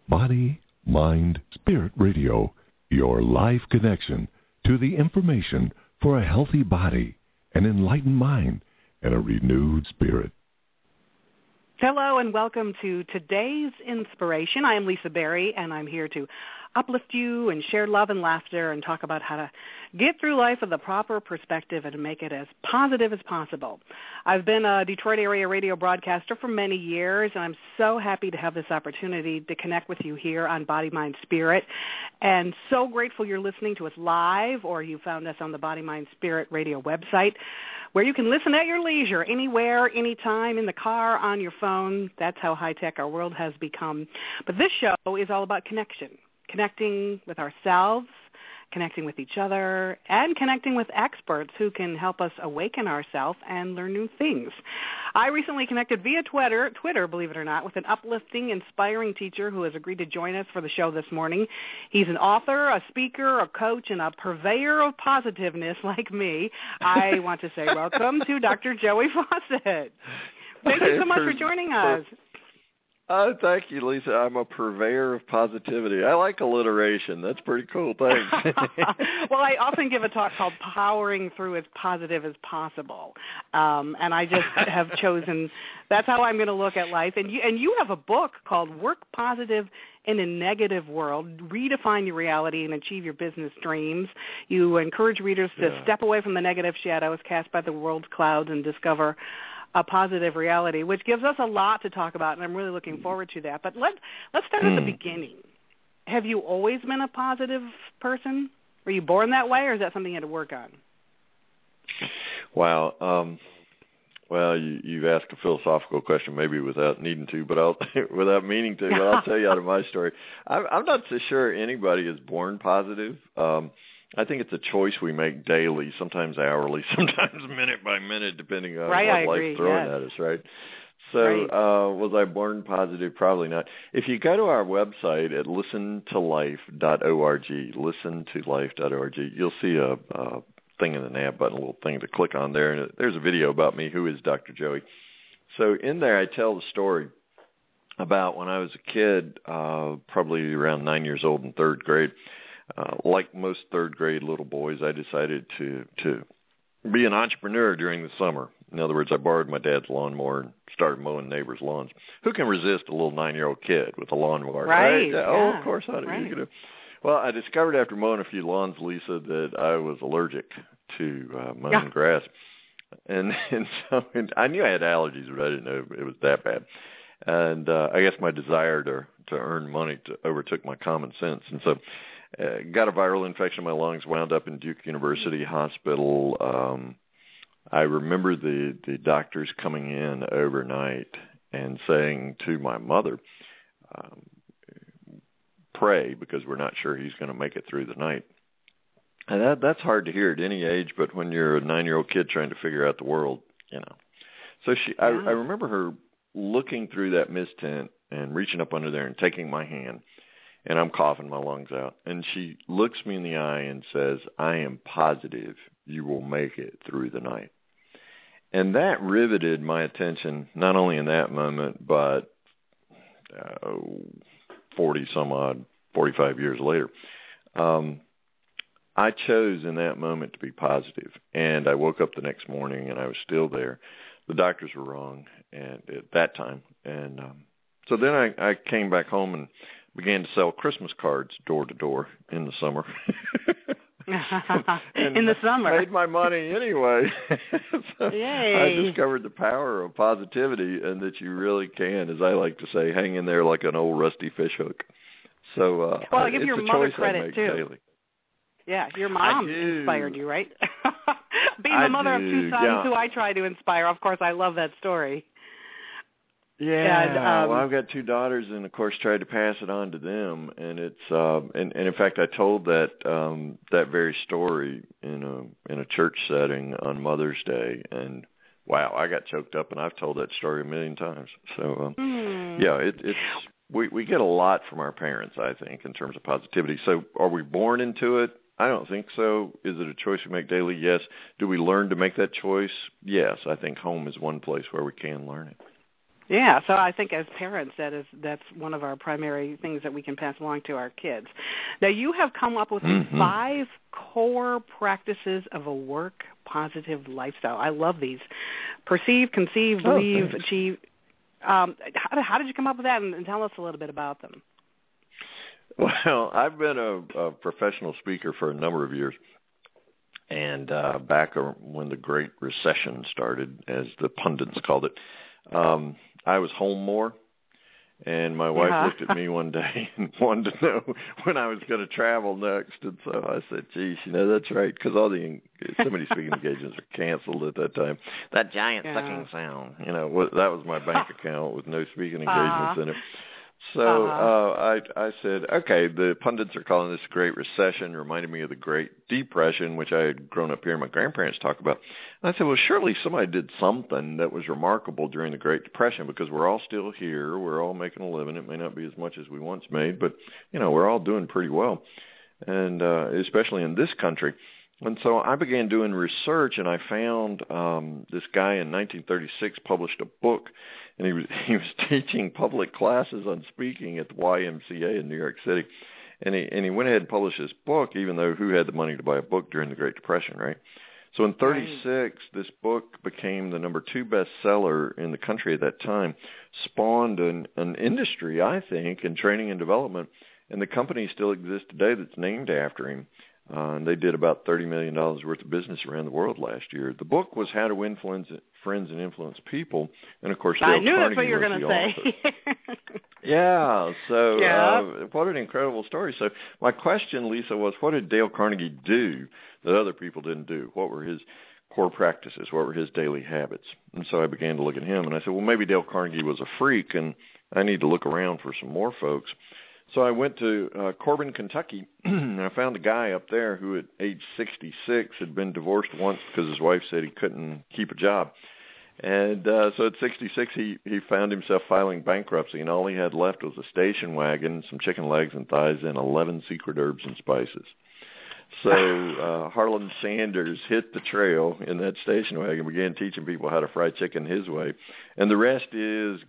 Body, Mind, Spirit Radio, your life connection to the information for a healthy body, an enlightened mind, and a renewed spirit. Hello and welcome to today's inspiration. I am Lisa Berry, and I'm here to uplift you and share love and laughter and talk about how to get through life with a proper perspective and make it as positive as possible. I've been a Detroit area radio broadcaster for many years, and I'm so happy to have this opportunity to connect with you here on Body, Mind, Spirit, and so grateful you're listening to us live, or you found us on the Body, Mind, Spirit radio website, where you can listen at your leisure, anywhere, anytime, in the car, on your phone. That's how high-tech our world has become. But this show is all about connection, connecting with ourselves, connecting with each other, and connecting with experts who can help us awaken ourselves and learn new things. I recently connected via Twitter, believe it or not, with an uplifting, inspiring teacher who has agreed to join us for the show this morning. He's an author, a speaker, a coach, and a purveyor of positiveness like me. I want to say welcome to Dr. Joey Fawcett. Thank you so much for joining us. Thank you, Lisa. I'm a purveyor of positivity. I like alliteration. That's pretty cool. Thanks. Well, I often give a talk called Powering Through as Positive as Possible. And I just have chosen, that's how I'm going to look at life. And you have a book called Work Positive in a Negative World, Redefine Your Reality and Achieve Your Business Dreams. You encourage readers to step away from the negative shadows cast by the world's clouds and discover a positive reality, which gives us a lot to talk about, and I'm really looking forward to that. But let's start at the beginning. Have you always been a positive person? Were you born that way, or is that something you had to work on? Wow. Well, you've asked a philosophical question, maybe without needing to, but without meaning to. But I'll tell you out of my story. I'm not so sure anybody is born positive. I think it's a choice we make daily, sometimes hourly, sometimes minute by minute, depending on what life's throwing at us, right? So was I born positive? Probably not. If you go to our website at listentolife.org, listentolife.org, you'll see a thing in the nav button, a little thing to click on there, and there's a video about me, who is Dr. Joey. So in there I tell the story about when I was a kid, probably around 9 years old in third grade. Like most third-grade little boys, I decided to be an entrepreneur during the summer. In other words, I borrowed my dad's lawnmower and started mowing neighbors' lawns. Who can resist a little 9-year-old kid with a lawnmower? Right. Yeah. Oh, of course I do. Right. Well, I discovered after mowing a few lawns, Lisa, that I was allergic to mowing grass. And so I knew I had allergies, but I didn't know it was that bad. And I guess my desire to earn money overtook my common sense. And so got a viral infection in my lungs, wound up in Duke University Hospital. I remember the doctors coming in overnight and saying to my mother, pray, because we're not sure he's going to make it through the night. And that's hard to hear at any age, but when you're a 9-year-old kid trying to figure out the world, you know. So I remember her looking through that mist tent and reaching up under there and taking my hand. And I'm coughing my lungs out. And she looks me in the eye and says, I am positive you will make it through the night. And that riveted my attention, not only in that moment, but 45 years later. I chose in that moment to be positive. And I woke up the next morning and I was still there. The doctors were wrong at that time. And so then I came back home and began to sell Christmas cards door to door in the summer. In the summer. Made my money anyway. So Yay. I discovered the power of positivity, and that you really can, as I like to say, hang in there like an old rusty fish hook. So well, I give your mother credit, I make too. Daily. Yeah, your mom inspired you, right? Being the mother of two sons who I try to inspire, of course, I love that story. Yeah, and, well, I've got two daughters, and of course, tried to pass it on to them. And it's and in fact, I told that very story in a church setting on Mother's Day, and wow, I got choked up, and I've told that story a million times. So yeah, it's we get a lot from our parents, I think, in terms of positivity. So are we born into it? I don't think so. Is it a choice we make daily? Yes. Do we learn to make that choice? Yes. I think home is one place where we can learn it. Yeah, so I think as parents, that's one of our primary things that we can pass along to our kids. Now, you have come up with 5 core practices of a work-positive lifestyle. I love these. Perceive, conceive, believe, achieve. How did you come up with that, and tell us a little bit about them? Well, I've been a professional speaker for a number of years. And back when the Great Recession started, as the pundits called it, I was home more, and my wife looked at me one day and wanted to know when I was going to travel next. And so I said, geez, that's right, because so many speaking engagements were canceled at that time. That giant sucking sound, that was my bank account with no speaking engagements in it. So I said, okay, the pundits are calling this Great Recession, reminded me of the Great Depression, which I had grown up hearing my grandparents talk about. And I said, well, surely somebody did something that was remarkable during the Great Depression, because we're all still here. We're all making a living. It may not be as much as we once made, but, we're all doing pretty well, and especially in this country. And so I began doing research, and I found this guy in 1936 published a book, and he was teaching public classes on speaking at the YMCA in New York City. And he went ahead and published this book, even though who had the money to buy a book during the Great Depression, right? So in 36, this book became the number 2 bestseller in the country at that time, spawned an industry, I think, in training and development, and the company still exists today that's named after him. And they did about $30 million worth of business around the world last year. The book was How to Influence Friends and Influence People. And, of course, Dale I knew Carnegie that's what you were going to say. Yeah. So what an incredible story. So my question, Lisa, was what did Dale Carnegie do that other people didn't do? What were his core practices? What were his daily habits? And so I began to look at him, and I said, well, maybe Dale Carnegie was a freak, and I need to look around for some more folks. So I went to Corbin, Kentucky, and I found a guy up there who at age 66 had been divorced once because his wife said he couldn't keep a job. And so at 66, he found himself filing bankruptcy, and all he had left was a station wagon, some chicken legs and thighs, and 11 secret herbs and spices. So Harlan Sanders hit the trail in that station wagon and began teaching people how to fry chicken his way. And the rest is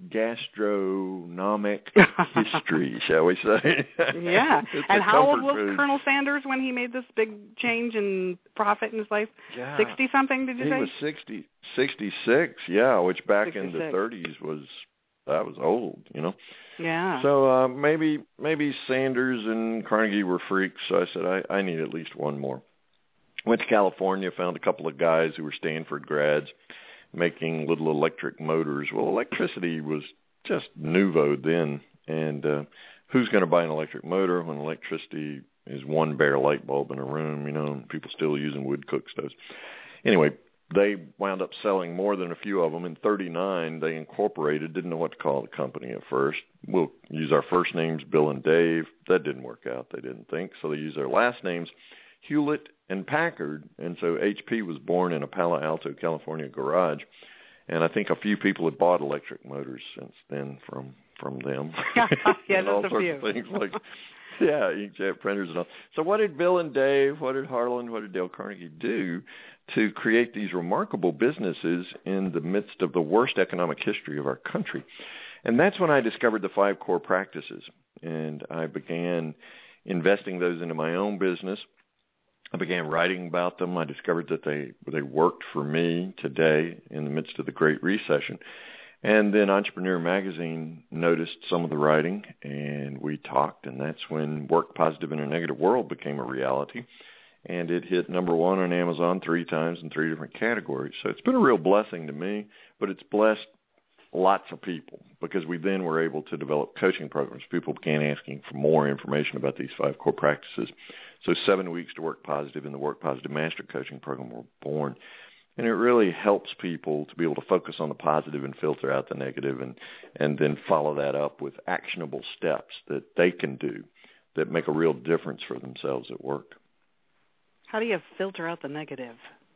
gastronomic history, shall we say. Yeah. And how old was Colonel Sanders when he made this big change in profit in his life? 60-something, did you say? He was 66, which back 66. In the 30s that was old, Yeah. So maybe Sanders and Carnegie were freaks, so I said I need at least one more. Went to California, found a couple of guys who were Stanford grads making little electric motors. Well, electricity was just nouveau then, and who's going to buy an electric motor when electricity is one bare light bulb in a room, and people still using wood cook stoves. Anyway, they wound up selling more than a few of them. In 39, they incorporated, didn't know what to call the company at first. We'll use our first names, Bill and Dave. That didn't work out, they didn't think. So they used their last names, Hewlett and Packard. And so HP was born in a Palo Alto, California garage. And I think a few people had bought electric motors since then from them. Yeah, and all just a sorts few. of things like, inkjet printers and all. So what did Bill and Dave, what did Harlan, what did Dale Carnegie do to create these remarkable businesses in the midst of the worst economic history of our country? And that's when I discovered the 5 core practices, and I began investing those into my own business. I began writing about them. I discovered that they worked for me today in the midst of the Great Recession. And then Entrepreneur Magazine noticed some of the writing, and we talked, and that's when Work Positive in a Negative World became a reality. And it hit number 1 on Amazon 3 times in 3 different categories. So it's been a real blessing to me, but it's blessed lots of people because we then were able to develop coaching programs. People began asking for more information about these 5 core practices. So 7 Weeks to Work Positive and the Work Positive Master Coaching Program were born. And it really helps people to be able to focus on the positive and filter out the negative and then follow that up with actionable steps that they can do that make a real difference for themselves at work. How do you filter out the negative?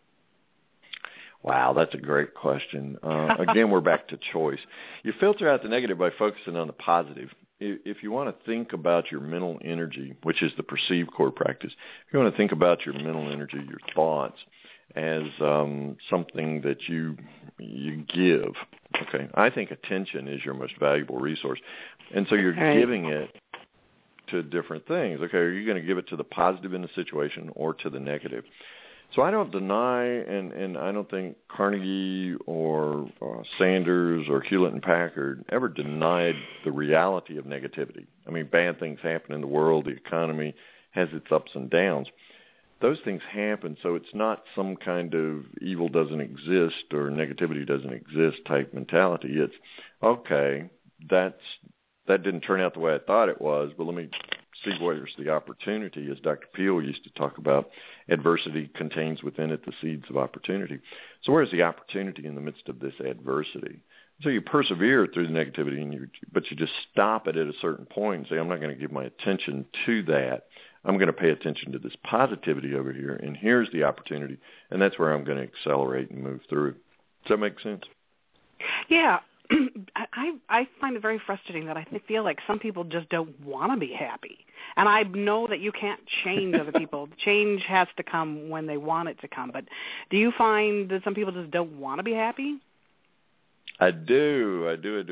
Wow, that's a great question. Again, we're back to choice. You filter out the negative by focusing on the positive. If you want to think about your mental energy, which is the perceived core practice, if you want to think about your mental energy, your thoughts, as something that you give. Okay, I think attention is your most valuable resource, and so you're giving it to different things. Okay, are you going to give it to the positive in the situation or to the negative? So I don't deny, and I don't think Carnegie or Sanders or Hewlett and Packard ever denied the reality of negativity. I mean, bad things happen in the world. The economy has its ups and downs. Those things happen, so it's not some kind of evil doesn't exist or negativity doesn't exist type mentality. It's, okay, that didn't turn out the way I thought it was, but let me see where's the opportunity. As Dr. Peel used to talk about, adversity contains within it the seeds of opportunity. So where's the opportunity in the midst of this adversity? So you persevere through the negativity, but you just stop it at a certain point and say, I'm not going to give my attention to that. I'm going to pay attention to this positivity over here, and here's the opportunity, and that's where I'm going to accelerate and move through. Does that make sense? Yeah. I find it very frustrating that I feel like some people just don't want to be happy. And I know that you can't change other people. Change has to come when they want it to come. But do you find that some people just don't want to be happy? I do.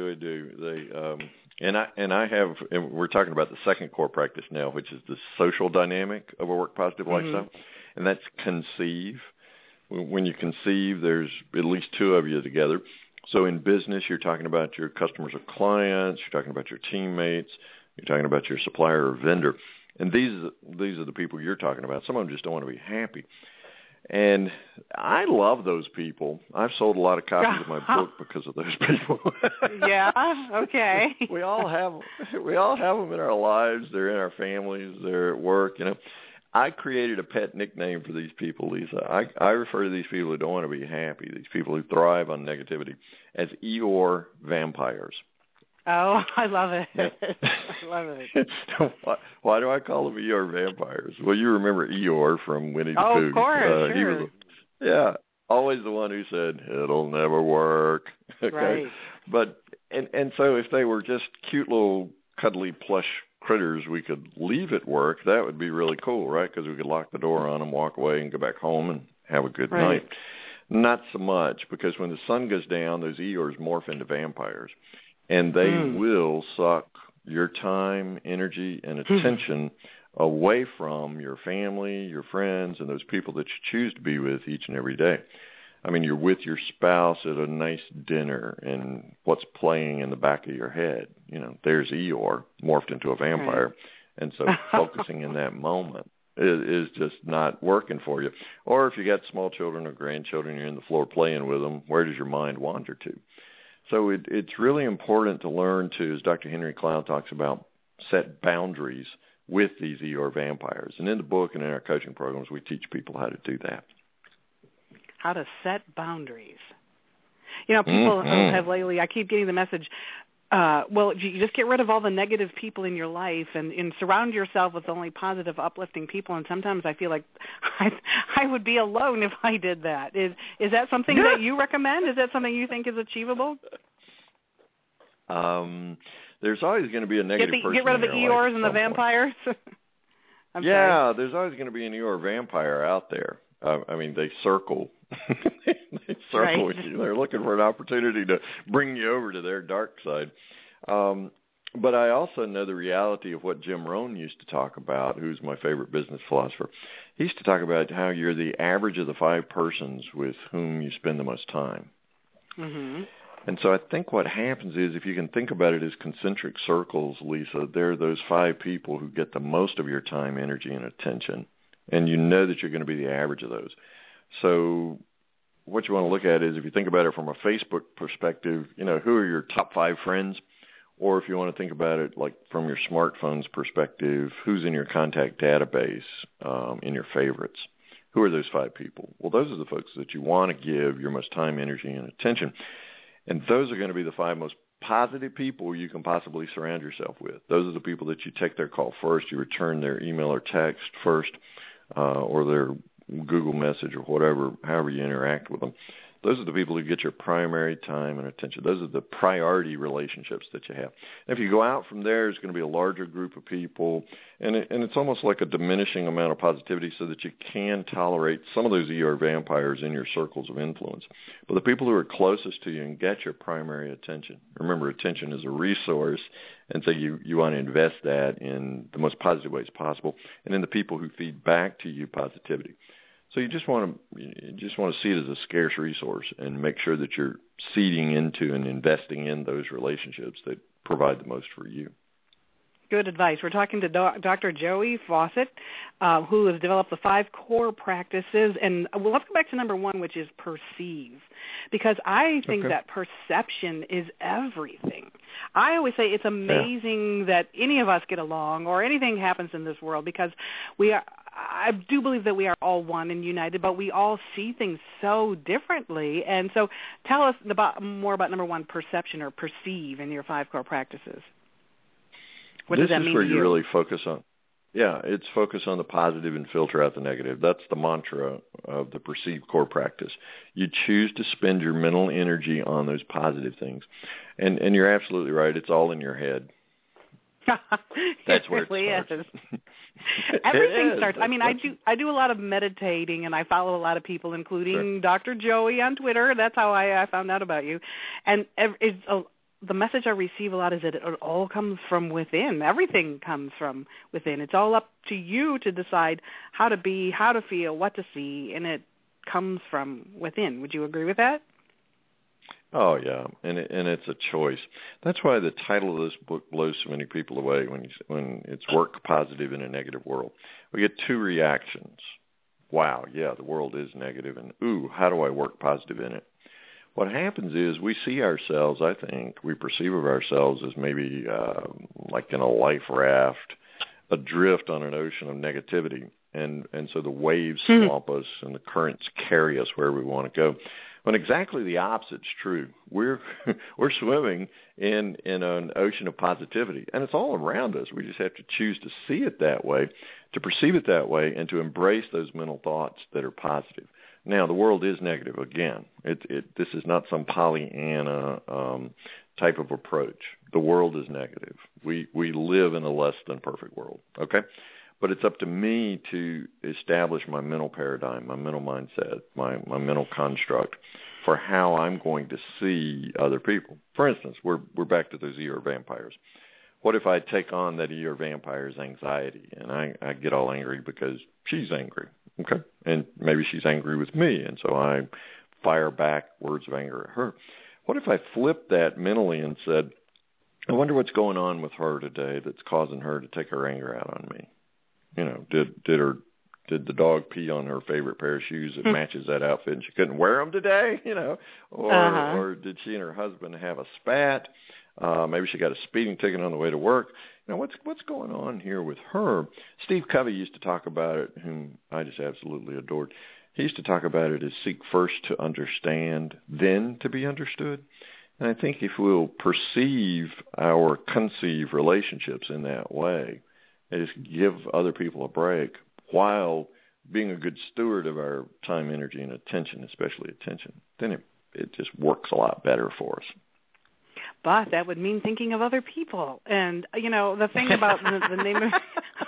And we're talking about the second core practice now, which is the social dynamic of a work positive lifestyle, and that's conceive. When you conceive, there's at least two of you together. So in business, you're talking about your customers or clients, you're talking about your teammates, you're talking about your supplier or vendor, and these are the people you're talking about. Some of them just don't want to be happy. And I love those people. I've sold a lot of copies of my book because of those people. Yeah, okay. We all have them in our lives. They're in our families. They're at work. You know, I created a pet nickname for these people, Lisa. I refer to these people who don't want to be happy, these people who thrive on negativity, as Eeyore vampires. Oh, I love it. I love it. Why do I call them Eeyore vampires? Well, you remember Eeyore from Winnie the Pooh. Oh, of course, sure. He was, always the one who said, it'll never work. Okay? Right. But, and so if they were just cute little cuddly plush critters we could leave at work, that would be really cool, right? Because we could lock the door on them, walk away, and go back home and have a good night. Not so much, because when the sun goes down, those Eeyores morph into vampires. And they will suck your time, energy, and attention away from your family, your friends, and those people that you choose to be with each and every day. I mean, you're with your spouse at a nice dinner, and what's playing in the back of your head? You know, there's Eeyore morphed into a vampire. Right. And so focusing in that moment is just not working for you. Or if you got small children or grandchildren, you're in the floor playing with them, where does your mind wander to? So it's really important to learn to, as Dr. Henry Cloud talks about, set boundaries with these Eeyore vampires. And in the book and in our coaching programs, we teach people how to do that. How to set boundaries. You know, people have lately, I keep getting the message, well, you just get rid of all the negative people in your life and surround yourself with only positive, uplifting people. And sometimes I feel like I would be alone if I did that. Is that something that you recommend? Is that something you think is achievable? There's always going to be a negative person. Get rid of the Eeyores and the vampires? Sorry. There's always going to be an Eeyore vampire out there. I mean, they circle. They circle with you. They're looking for an opportunity to bring you over to their dark side. But I also know the reality of what Jim Rohn used to talk about, who's my favorite business philosopher. He used to talk about how you're the average of the 5 persons with whom you spend the most time. Mm-hmm. And so I think what happens is, if you can think about it as concentric circles, Lisa, they're those 5 people who get the most of your time, energy, and attention. And you know that you're going to be the average of those. So what you want to look at is, if you think about it from a Facebook perspective, you know, who are your top 5 friends? Or if you want to think about it like from your smartphone's perspective, who's in your contact database, in your favorites? Who are those 5 people? Well, those are the folks that you want to give your most time, energy, and attention. And those are going to be the 5 most positive people you can possibly surround yourself with. Those are the people that you take their call first, you return their email or text first, or their Google message or whatever, however you interact with them. Those are the people who get your primary time and attention. Those are the priority relationships that you have. And if you go out from there, it's going to be a larger group of people, and it's almost like a diminishing amount of positivity so that you can tolerate some of those ER vampires in your circles of influence. But the people who are closest to you and get your primary attention, remember, attention is a resource, and so you want to invest that in the most positive ways possible, and in the people who feed back to you positivity. So you just want to see it as a scarce resource and make sure that you're seeding into and investing in those relationships that provide the most for you. Good advice. We're talking to Dr. Joey Fawcett, who has developed the 5 core practices. And let's go back to number 1, which is perceive, because I think that perception is everything. I always say it's amazing that any of us get along or anything happens in this world, because I do believe that we are all one and united, but we all see things so differently. And so tell us more about number 1, perception, or perceive, in your 5 core practices. What does that mean to you? This is where you really focus on. Yeah, it's focus on the positive and filter out the negative. That's the mantra of the Perceive core practice. You choose to spend your mental energy on those positive things. And you're absolutely right. It's all in your head. That's where it really starts. Everything starts. I mean, I do a lot of meditating, and I follow a lot of people, including Dr. Joey on Twitter. That's how I found out about you. And the message I receive a lot is that it all comes from within. Everything comes from within. It's all up to you to decide how to be, how to feel, what to see, and it comes from within. Would you agree with that? Oh, yeah, and it's a choice. That's why the title of this book blows so many people away when it's Work Positive in a Negative World. We get 2 reactions. Wow, yeah, the world is negative, and ooh, how do I work positive in it? What happens is we see ourselves, I think, we perceive of ourselves as maybe like in a life raft, adrift on an ocean of negativity. And so the waves swamp us and the currents carry us where we want to go. When exactly the opposite's true. We're swimming in an ocean of positivity, and it's all around us. We just have to choose to see it that way, to perceive it that way, and to embrace those mental thoughts that are positive. Now, the world is negative again. This is not some Pollyanna type of approach. The world is negative. We live in a less than perfect world, okay? But it's up to me to establish my mental paradigm, my mental mindset, my mental construct for how I'm going to see other people. For instance, we're back to those ER vampires. What if I take on that ER vampire's anxiety and I get all angry because she's angry, okay? And maybe she's angry with me, and so I fire back words of anger at her. What if I flipped that mentally and said, I wonder what's going on with her today that's causing her to take her anger out on me? You know, did the dog pee on her favorite pair of shoes that matches that outfit and she couldn't wear them today? You know, or did she and her husband have a spat? Maybe she got a speeding ticket on the way to work. You know, what's going on here with her? Steve Covey used to talk about it, whom I just absolutely adored. He used to talk about it as seek first to understand, then to be understood. And I think if we'll perceive our conceive relationships in that way, and just give other people a break while being a good steward of our time, energy, and attention, especially attention, then it just works a lot better for us. But that would mean thinking of other people. And, you know, the thing about the name of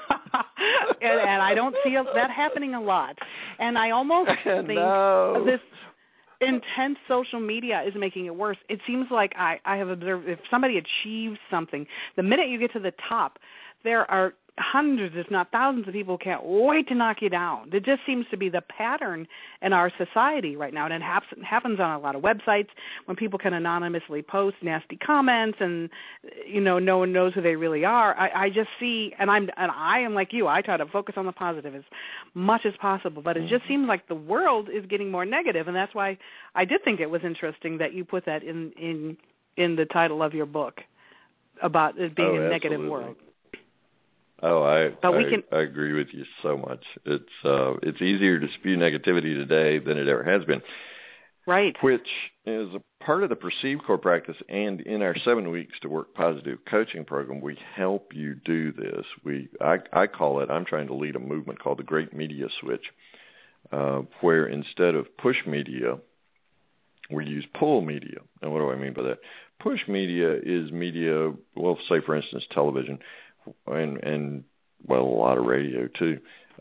and I don't see that happening a lot. And I almost think this intense social media is making it worse. It seems like I have observed if somebody achieves something, the minute you get to the top, there are hundreds, if not thousands of people who can't wait to knock you down. It just seems to be the pattern in our society right now, and it happens on a lot of websites when people can anonymously post nasty comments, and you know, no one knows who they really are. I just see, and I am like you. I try to focus on the positive as much as possible, but it just seems like the world is getting more negative, and that's why I did think it was interesting that you put that in the title of your book about it being a negative world. Oh, I agree with you so much. It's easier to spew negativity today than it ever has been. Right. Which is a part of the Perceive core practice, and in our 7 weeks to Work Positive coaching program, we help you do this. I call it, I'm trying to lead a movement called the Great Media Switch, where instead of push media, we use pull media. And what do I mean by that? Push media is media, well, say, for instance, television and well, a lot of radio, too,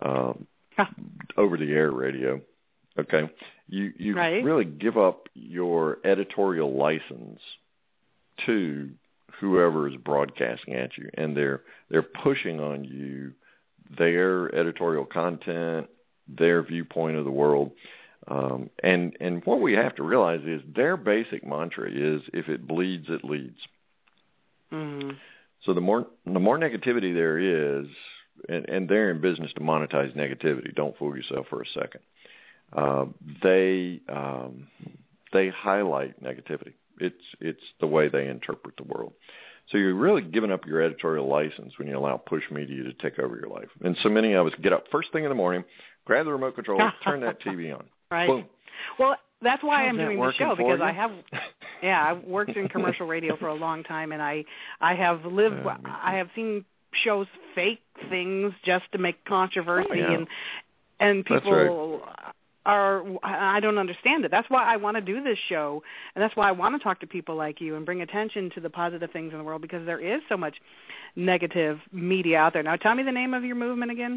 over-the-air radio, okay? You right. really give up your editorial license to whoever is broadcasting at you, and they're pushing on you their editorial content, their viewpoint of the world. And what we have to realize is their basic mantra is, if it bleeds, it leads. Mm-hmm. So the more negativity there is, and they're in business to monetize negativity. Don't fool yourself for a second. They highlight negativity. It's the way they interpret the world. So you're really giving up your editorial license when you allow push media to take over your life. And so many of us get up first thing in the morning, grab the remote control, turn that TV on. Right. Boom. Well, that's why I'm How's that doing the working show, for because you? I've worked in commercial radio for a long time, and I have lived. I have seen shows fake things just to make controversy, and people are. I don't understand it. That's why I want to do this show, and that's why I want to talk to people like you and bring attention to the positive things in the world, because there is so much negative media out there. Now, tell me the name of your movement again.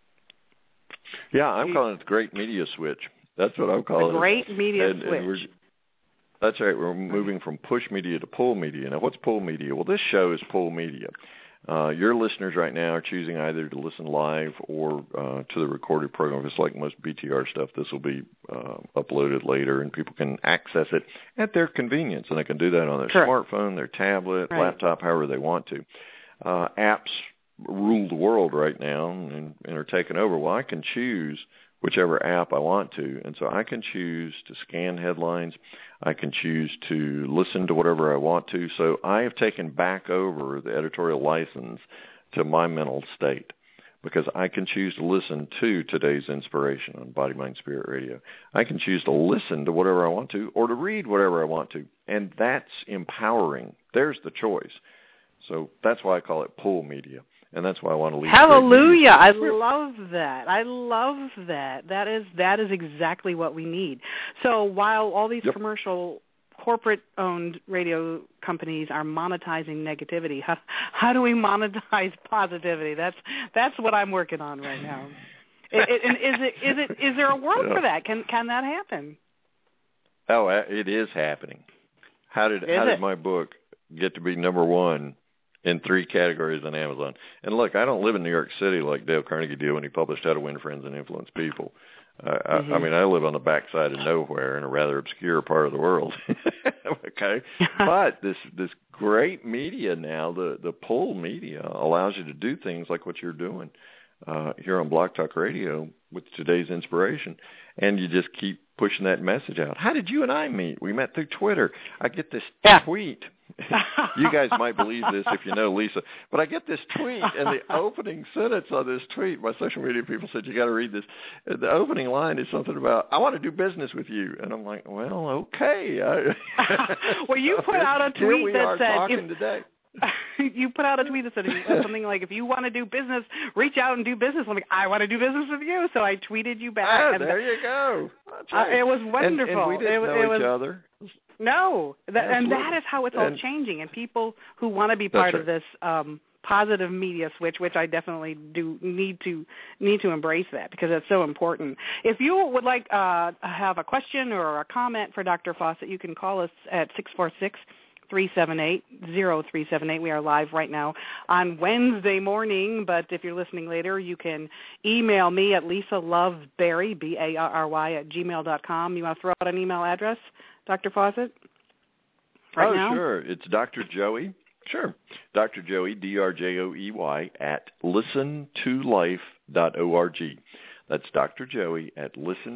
Yeah, I'm calling it the Great Media Switch. That's what I'm calling it. The Great Media Switch. That's right. We're moving from push media to pull media. Now, what's pull media? Well, this show is pull media. Your listeners right now are choosing either to listen live or to the recorded program. It's like most BTR stuff. This will be uploaded later, and people can access it at their convenience. And they can do that on their smartphone, their tablet, laptop, however they want to. Apps rule the world right now and are taking over. Well, I can choose whichever app I want to, and so I can choose to scan headlines. I can choose to listen to whatever I want to. So I have taken back over the editorial license to my mental state, because I can choose to listen to today's inspiration on Body, Mind, Spirit Radio. I can choose to listen to whatever I want to, or to read whatever I want to, and that's empowering. There's the choice. So that's why I call it pull media. And that's why I want to leave. Hallelujah! I love that. I love that. That is exactly what we need. So while all these commercial, corporate-owned radio companies are monetizing negativity, how do we monetize positivity? That's what I'm working on right now. Is there a world for that? Can that happen? Oh, it is happening. How did my book get to be number one in 3 categories on Amazon? And look, I don't live in New York City like Dale Carnegie did when he published How to Win Friends and Influence People. I mean, I live on the backside of nowhere in a rather obscure part of the world. Okay, but this great media now, the pull media, allows you to do things like what you're doing here on Blog Talk Radio with today's inspiration, and you just keep pushing that message out. How did you and I meet? We met through Twitter. I get this tweet. You guys might believe this if you know Lisa, but I get this tweet, and the opening sentence on this tweet, my social media people said, you got to read this. The opening line is something about, I want to do business with you. And I'm like, well, okay. Well, you put out a tweet that said, today. You put out a tweet that said something like, if you want to do business, reach out and do business. I'm like, I want to do business with you. So I tweeted you back. And there you go. Right. It was wonderful. And we didn't know each other. No. And that is how it's all changing. And people who want to be part of this positive media switch, which I definitely do need to embrace that, because it's so important. If you would like have a question or a comment for Dr. Fawcett, you can call us at 646-378-0378. We are live right now on Wednesday morning, but if you're listening later, you can email me at lisaloveberry, Barry, @gmail.com. You want to throw out an email address, Dr. Fawcett? Right now? Sure. It's Dr. Joey. Sure. Dr. Joey, DRJOEY, at listentolife.org. That's Dr. Joey at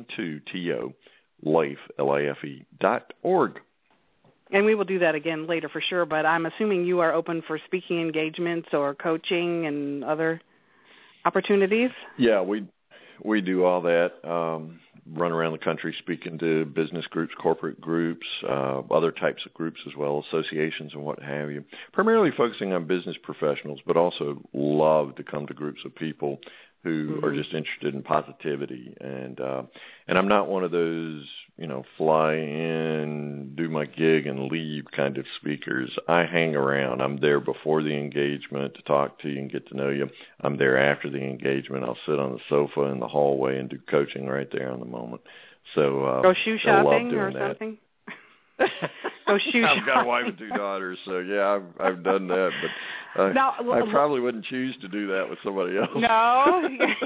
listentolife.org. And we will do that again later for sure, but I'm assuming you are open for speaking engagements or coaching and other opportunities? Yeah, we do all that. Run around the country speaking to business groups, corporate groups, other types of groups as well, associations and what have you. Primarily focusing on business professionals, but also love to come to groups of people who are just interested in positivity. And I'm not one of those fly in, do my gig, and leave kind of speakers. I hang around. I'm there before the engagement to talk to you and get to know you. I'm there after the engagement. I'll sit on the sofa in the hallway and do coaching right there on the moment. So go shoe shopping or that. something. Go shoe shopping. I've got a wife and 2 daughters, so yeah, I've done that. But I probably wouldn't choose to do that with somebody else. No,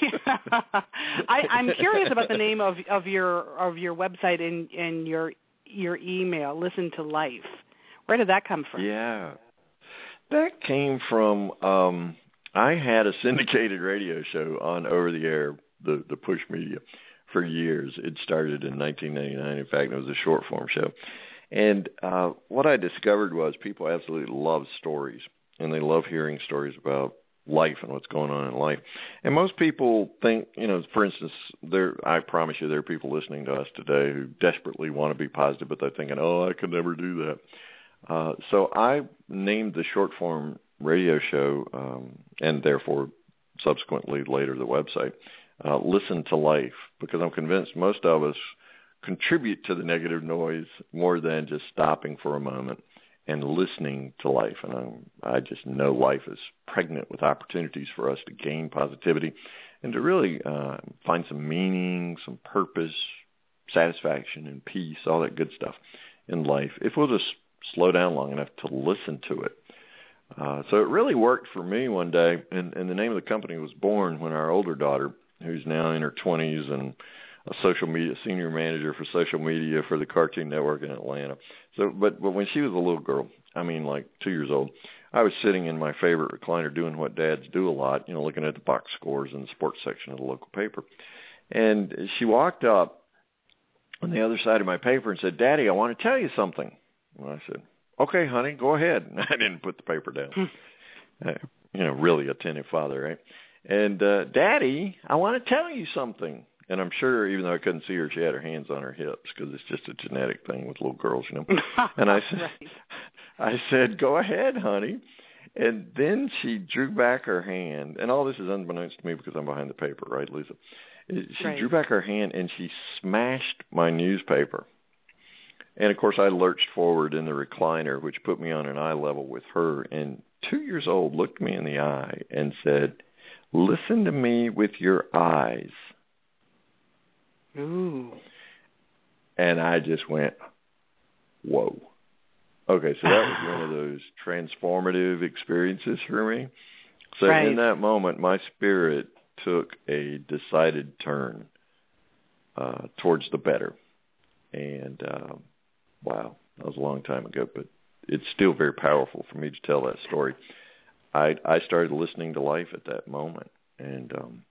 I'm curious about the name of your website and your email. Listen to Life. Where did that come from? Yeah, that came from I had a syndicated radio show on over the air, the Push Media, for years. It started in 1999. In fact, it was a short form show. And what I discovered was people absolutely love stories, and they love hearing stories about life and what's going on in life. And most people think, for instance, I promise you there are people listening to us today who desperately want to be positive, but they're thinking, I could never do that. So I named the short form radio show, and therefore subsequently later the website, Listen to Life, because I'm convinced most of us contribute to the negative noise more than just stopping for a moment and listening to life. And I just know life is pregnant with opportunities for us to gain positivity and to really find some meaning, some purpose, satisfaction, and peace, all that good stuff in life, if we'll just slow down long enough to listen to it. So it really worked for me one day, and the name of the company was born when our older daughter, who's now in her 20s and a social media senior manager for social media for the Cartoon Network in Atlanta. So, but when she was a little girl, like 2 years old, I was sitting in my favorite recliner doing what dads do a lot, looking at the box scores in the sports section of the local paper. And she walked up on the other side of my paper and said, "Daddy, I want to tell you something." And I said, "Okay, honey, go ahead." And I didn't put the paper down. Really attentive father, right? And, "Daddy, I want to tell you something." And I'm sure, even though I couldn't see her, she had her hands on her hips because it's just a genetic thing with little girls, And I said, right. I said, "Go ahead, honey." And then she drew back her hand, and all this is unbeknownst to me because I'm behind the paper, right, Lisa? She right. drew back her hand, and she smashed my newspaper. And, of course, I lurched forward in the recliner, which put me on an eye level with her. And 2 years old looked me in the eye and said, "Listen to me with your eyes." Ooh. And I just went, whoa. Okay, so that was one of those transformative experiences for me. So right. in that moment, my spirit took a decided turn towards the better. And, wow, that was a long time ago, but it's still very powerful for me to tell that story. I started listening to life at that moment, and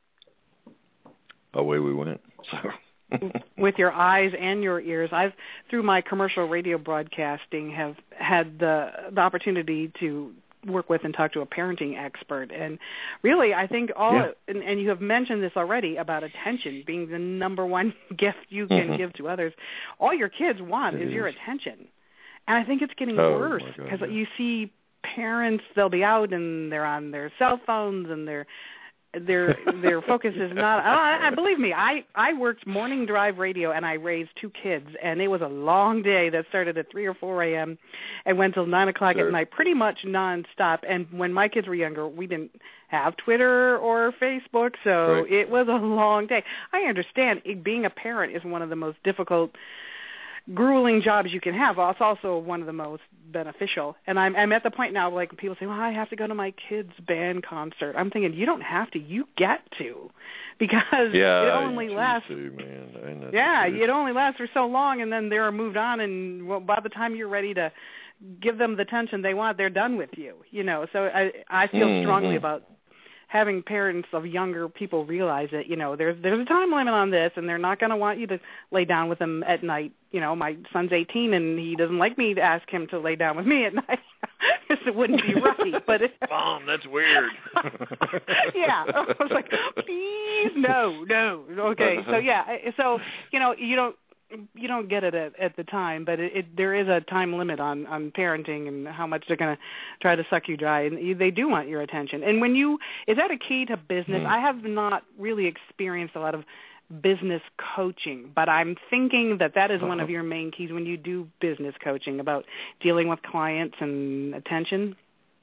away we went. So... With your eyes and your ears. I've, through my commercial radio broadcasting, have had the opportunity to work with and talk to a parenting expert. And really, I think and you have mentioned this already about attention being the number one gift you can give to others. All your kids want is your attention. And I think it's getting worse because you see parents, they'll be out and they're on their cell phones and their focus is not. Believe me, I worked morning drive radio and I raised 2 kids, and it was a long day that started at 3 or 4 a.m. and went till 9 o'clock at night, pretty much nonstop. And when my kids were younger, we didn't have Twitter or Facebook, so it was a long day. I understand being a parent is one of the most difficult, grueling jobs you can have. It's also one of the most beneficial. And I'm at the point now, like, people say, "Well, I have to go to my kid's band concert." I'm thinking, you don't have to. You get to, because it only lasts. It only lasts for so long, and then they're moved on. And by the time you're ready to give them the attention they want, they're done with you. So I feel strongly about having parents of younger people realize that, there's a time limit on this, and they're not going to want you to lay down with them at night. My son's 18, and he doesn't like me to ask him to lay down with me at night. It wouldn't be right. But Mom, that's weird. Yeah. I was like, please, no. Okay. So, you don't get it at the time, but there is a time limit on parenting and how much they're going to try to suck you dry, and they do want your attention. And is that a key to business? I have not really experienced a lot of business coaching, but I'm thinking that is one of your main keys when you do business coaching, about dealing with clients and attention.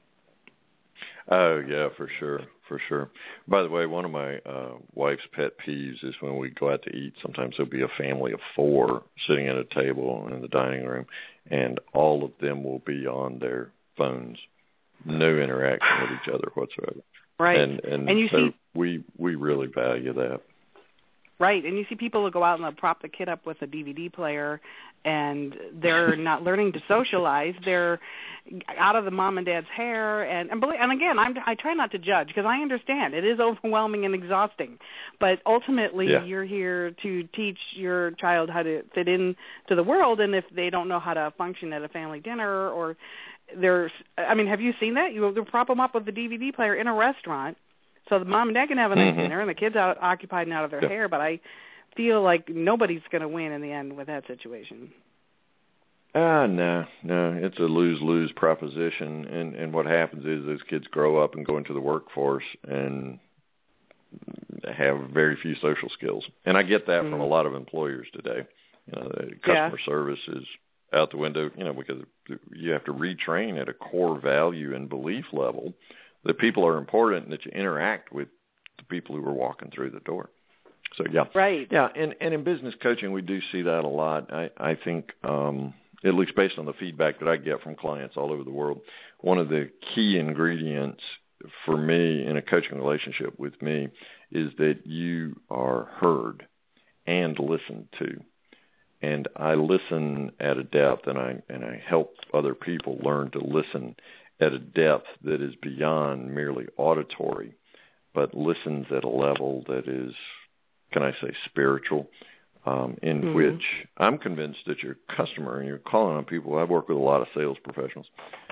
Oh, yeah, for sure. By the way, one of my wife's pet peeves is when we go out to eat, sometimes there'll be a family of 4 sitting at a table in the dining room, and all of them will be on their phones. No interaction with each other whatsoever. Right. And you so see, we really value that. Right, and you see people who go out and they'll prop the kid up with a DVD player, and they're not learning to socialize. They're out of the mom and dad's hair, and again, I try not to judge, because I understand it is overwhelming and exhausting. But ultimately, you're here to teach your child how to fit into the world, and if they don't know how to function at a family dinner, or have you seen that? They'll prop them up with the DVD player in a restaurant, so the mom and dad can have a nice dinner, and the kid's occupied and out of their hair. But I feel like nobody's going to win in the end with that situation. No, it's a lose-lose proposition, and what happens is those kids grow up and go into the workforce and have very few social skills. And I get that from a lot of employers today. Customer service is out the window, because you have to retrain at a core value and belief level that people are important and that you interact with the people who are walking through the door. So, yeah. Right. Yeah, and in business coaching, we do see that a lot. I think, at least based on the feedback that I get from clients all over the world, one of the key ingredients for me in a coaching relationship with me is that you are heard and listened to. And I listen at a depth, and I help other people learn to listen at a depth that is beyond merely auditory, but listens at a level that is, can I say, spiritual, in which I'm convinced that your customer, and you're calling on people, I work with a lot of sales professionals,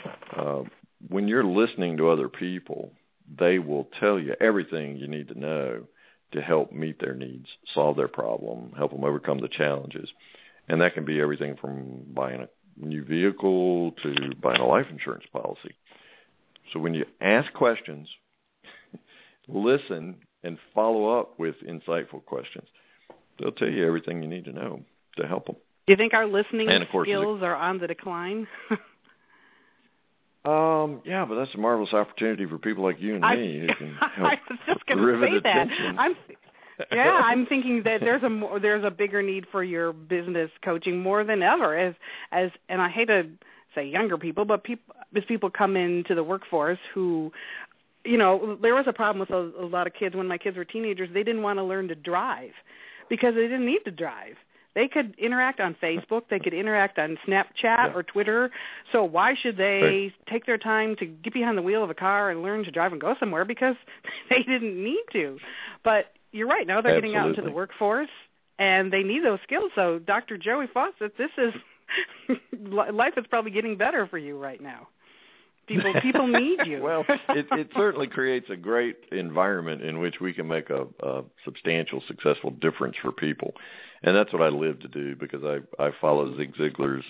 when you're listening to other people, they will tell you everything you need to know to help meet their needs, solve their problem, help them overcome the challenges. And that can be everything from buying a new vehicle to buying a life insurance policy. So when you ask questions, listen, and follow up with insightful questions, they'll tell you everything you need to know to help them. Do you think our listening skills are on the decline? Yeah, but that's a marvelous opportunity for people like you and me who can help. I was just going to say attention. that. I'm thinking that there's a bigger need for your business coaching more than ever, and I hate to say younger people, but as people come into the workforce who, there was a problem with a lot of kids when my kids were teenagers. They didn't want to learn to drive because they didn't need to drive. They could interact on Facebook. They could interact on Snapchat or Twitter. So why should they take their time to get behind the wheel of a car and learn to drive and go somewhere? Because they didn't need to. But you're right. Now they're getting out into the workforce, and they need those skills. So, Dr. Joey Fawcett, this is life is probably getting better for you right now. People need you. Well, it certainly creates a great environment in which we can make a substantial, successful difference for people. And that's what I live to do, because I follow Zig Ziglar's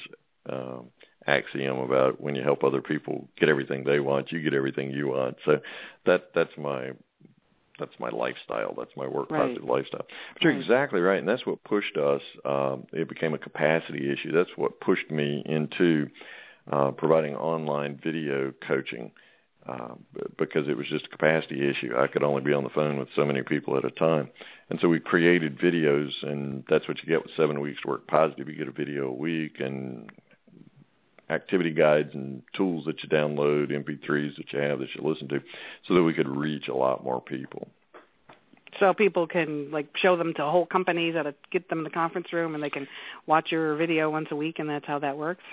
axiom about when you help other people get everything they want, you get everything you want. So that's my lifestyle. That's my work positive lifestyle. But you're exactly right, and that's what pushed us. It became a capacity issue. That's what pushed me into providing online video coaching, because it was just a capacity issue. I could only be on the phone with so many people at a time. And so we created videos, and that's what you get with 7 Weeks to Work Positive. You get a video a week and activity guides and tools that you download, MP3s that you have that you listen to, so that we could reach a lot more people. So people can show them to whole companies, get them in the conference room, and they can watch your video once a week, and that's how that works?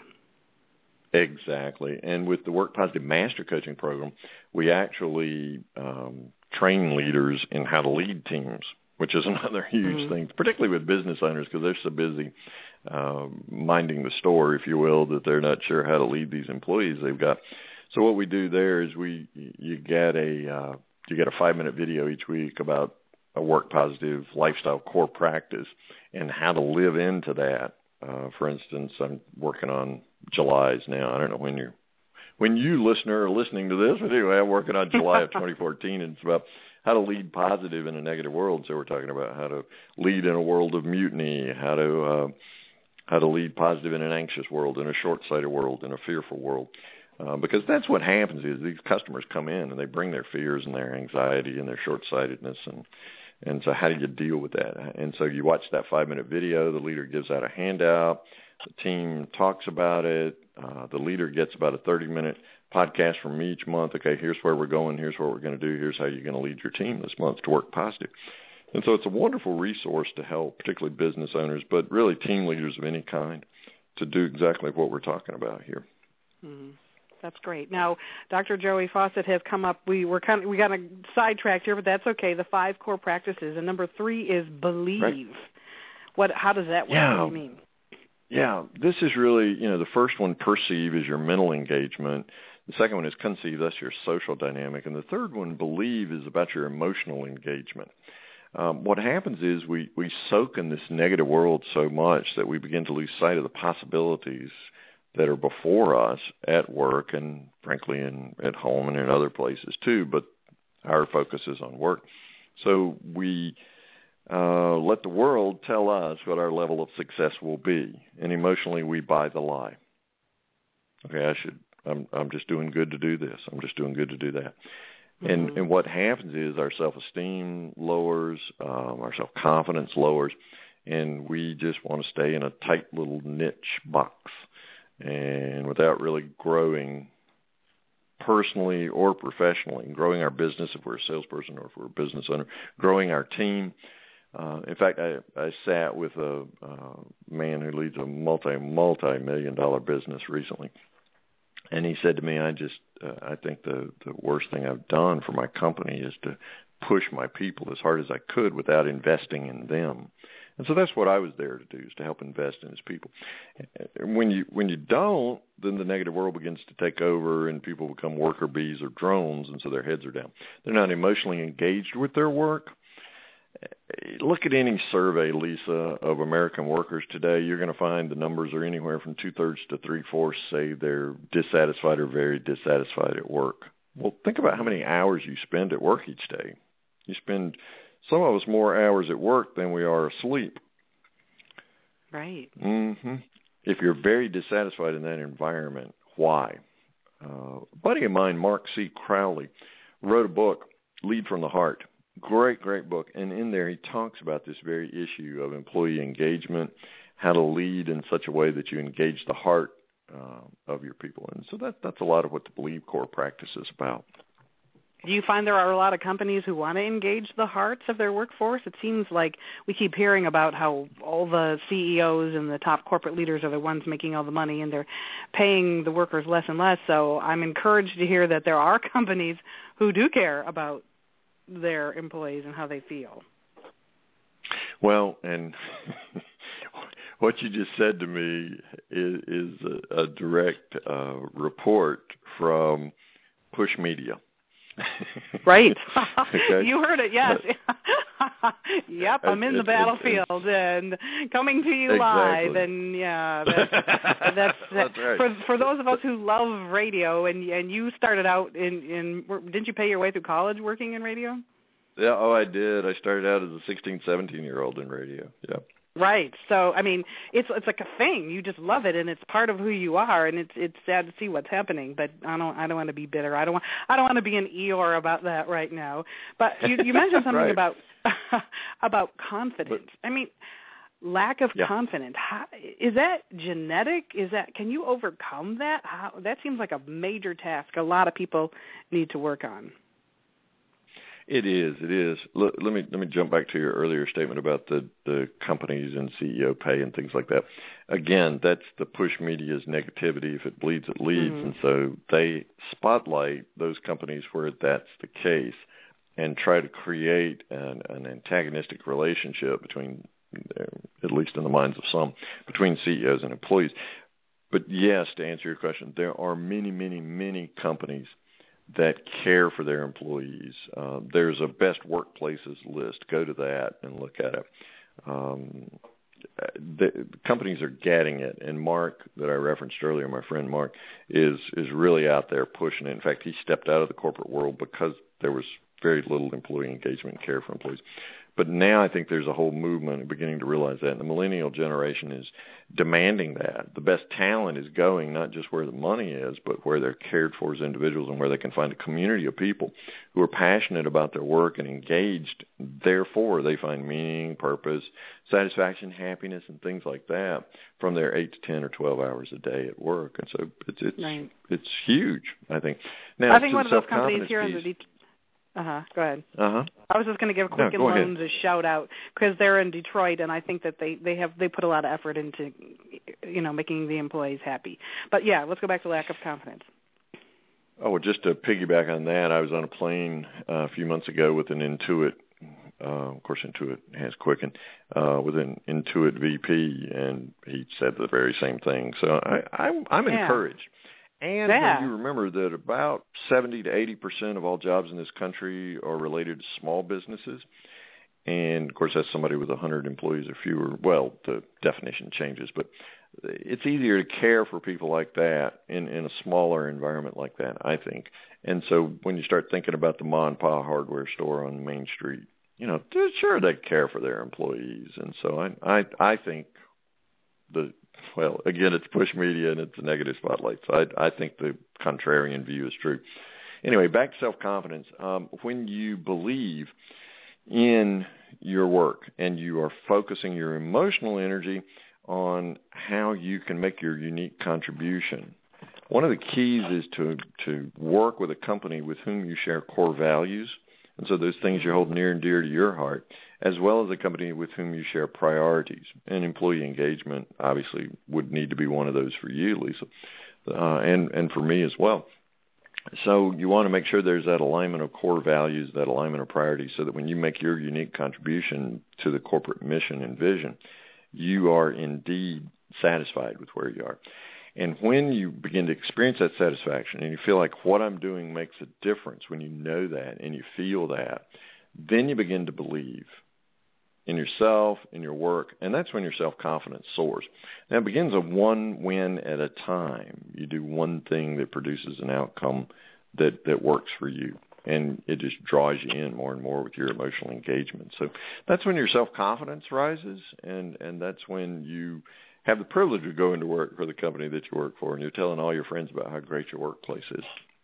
Exactly. And with the Work Positive Master Coaching Program, we actually train leaders in how to lead teams, which is another huge thing, particularly with business owners, because they're so busy minding the store, if you will, that they're not sure how to lead these employees they've got. So what we do there is you get a 5-minute video each week about a work positive lifestyle core practice and how to live into that. For instance, I'm working on July's now. I don't know when when you, listener, are listening to this, but anyway, I'm working on July of 2014, and it's about how to lead positive in a negative world. So we're talking about how to lead in a world of mutiny, how to lead positive in an anxious world, in a short-sighted world, in a fearful world. Because that's what happens is these customers come in and they bring their fears and their anxiety and their short-sightedness, and so how do you deal with that? And so you watch that 5-minute video, the leader gives out a handout, the team talks about it, the leader gets about a 30-minute podcast from me each month. Okay, here's where we're going, here's what we're going to do, here's how you're going to lead your team this month to work positive. And so it's a wonderful resource to help, particularly business owners, but really team leaders of any kind, to do exactly what we're talking about here. Mm-hmm. That's great. Now, Dr. Joey Fawcett has come up. We got sidetracked here, but that's okay. The 5 core practices, and number 3 is believe. Right. How does that work? Yeah. What do you mean? Yeah, this is really, the first one, perceive, is your mental engagement. The second one is conceive, that's your social dynamic. And the third one, believe, is about your emotional engagement. What happens is we soak in this negative world so much that we begin to lose sight of the possibilities that are before us at work and, frankly, at home and in other places too, but our focus is on work. So we let the world tell us what our level of success will be, and emotionally we buy the lie. Okay, I'm just doing good to do this. I'm just doing good to do that. Mm-hmm. And what happens is our self-esteem lowers, our self-confidence lowers, and we just want to stay in a tight little niche box. And without really growing personally or professionally, growing our business if we're a salesperson or if we're a business owner, growing our team. In fact, I sat with a man who leads a multi-million-dollar business recently, and he said to me, I think the worst thing I've done for my company is to push my people as hard as I could without investing in them. And so that's what I was there to do, is to help invest in his people. When you don't, then the negative world begins to take over and people become worker bees or drones, and so their heads are down. They're not emotionally engaged with their work. Look at any survey, Lisa, of American workers today. You're going to find the numbers are anywhere from 2/3 to 3/4 say they're dissatisfied or very dissatisfied at work. Well, think about how many hours you spend at work each day. You spend, some of us, more hours at work than we are asleep. Right. Mm-hmm. If you're very dissatisfied in that environment, why? A buddy of mine, Mark C. Crowley, wrote a book, Lead from the Heart. Great book. And in there he talks about this very issue of employee engagement, how to lead in such a way that you engage the heart of your people. And so that's a lot of what the Believe Core practice is about. Do you find there are a lot of companies who want to engage the hearts of their workforce? It seems like we keep hearing about how all the CEOs and the top corporate leaders are the ones making all the money, and they're paying the workers less and less. So I'm encouraged to hear that there are companies who do care about their employees and how they feel. Well, and what you just said to me is a direct report from Push Media. Right. Okay. You heard it, yes. Yep, I'm in the battlefield and coming to you live. And yeah, that's right. For those of us who love radio, and you started out in didn't you pay your way through college working in radio? Yeah, I did. I started out as a 16, 17-year-old in radio. Yeah. Right. So, I mean, it's like a thing. You just love it, and it's part of who you are. And it's sad to see what's happening. But I don't want to be bitter. I don't want to be an Eeyore about that right now. But you mentioned something right. about confidence. I mean, lack of confidence. Is that genetic? Can you overcome that? That seems like a major task. A lot of people need to work on. It is. Let me jump back to your earlier statement about the companies and CEO pay and things like that. Again, that's the Push Media's negativity. If it bleeds, it leads. Mm-hmm. And so they spotlight those companies where that's the case and try to create an antagonistic relationship between, at least in the minds of some, between CEOs and employees. But yes, to answer your question, there are many, many, many companies that care for their employees. There's a best workplaces list. Go to that and look at it. the companies are getting it, and Mark, that I referenced earlier, my friend Mark, is really out there pushing it. In fact, he stepped out of the corporate world because there was very little employee engagement and care for employees. But now I think there's a whole movement beginning to realize that. And the millennial generation is demanding that. The best talent is going not just where the money is, but where they're cared for as individuals and where they can find a community of people who are passionate about their work and engaged. Therefore, they find meaning, purpose, satisfaction, happiness, and things like that from their 8 to 10 or 12 hours a day at work. And so it's huge, I think. Now, I think one of those companies here in the go ahead. I was just going to give Quicken Loans a shout out because they're in Detroit, and I think that they put a lot of effort into, making the employees happy. But yeah, let's go back to lack of confidence. Oh, well, just to piggyback on that, I was on a plane a few months ago with an Intuit. Of course, Intuit has Quicken with an Intuit VP, and he said the very same thing. So I'm encouraged. And when you remember that about 70 to 80% of all jobs in this country are related to small businesses, and, of course, that's somebody with 100 employees or fewer. Well, the definition changes, but it's easier to care for people like that in a smaller environment like that, I think. And so when you start thinking about the ma-and-pa hardware store on Main Street, sure, they care for their employees. And so I think well, again, it's push media and it's a negative spotlight. So I think the contrarian view is true. Anyway, back to self-confidence. When you believe in your work and you are focusing your emotional energy on how you can make your unique contribution, one of the keys is to work with a company with whom you share core values. And so those things you hold near and dear to your heart, as well as a company with whom you share priorities. And employee engagement obviously would need to be one of those for you, Lisa, and for me as well. So you want to make sure there's that alignment of core values, that alignment of priorities, so that when you make your unique contribution to the corporate mission and vision, you are indeed satisfied with where you are. And when you begin to experience that satisfaction and you feel like what I'm doing makes a difference, when you know that and you feel that, then you begin to believe in yourself, in your work, and that's when your self-confidence soars. Now, it begins a one win at a time. You do one thing that produces an outcome that works for you, and it just draws you in more and more with your emotional engagement. So that's when your self-confidence rises, and that's when you have the privilege of going to work for the company that you work for, and you're telling all your friends about how great your workplace is.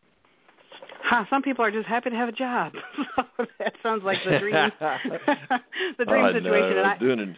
Some people are just happy to have a job. That sounds like the dream, the dream situation.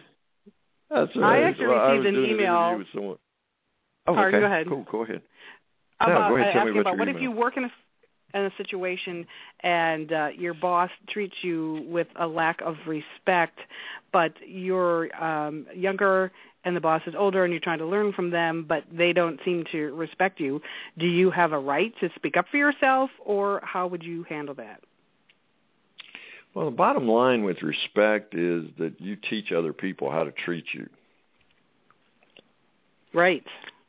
I actually received an email. Okay. Go ahead. Cool. Go ahead. Go ahead. Tell me about what if you work in a situation and your boss treats you with a lack of respect, but you're younger and the boss is older and you're trying to learn from them, but they don't seem to respect you. Do you have a right to speak up for yourself, or how would you handle that? Well, the bottom line with respect is that you teach other people how to treat you. Right.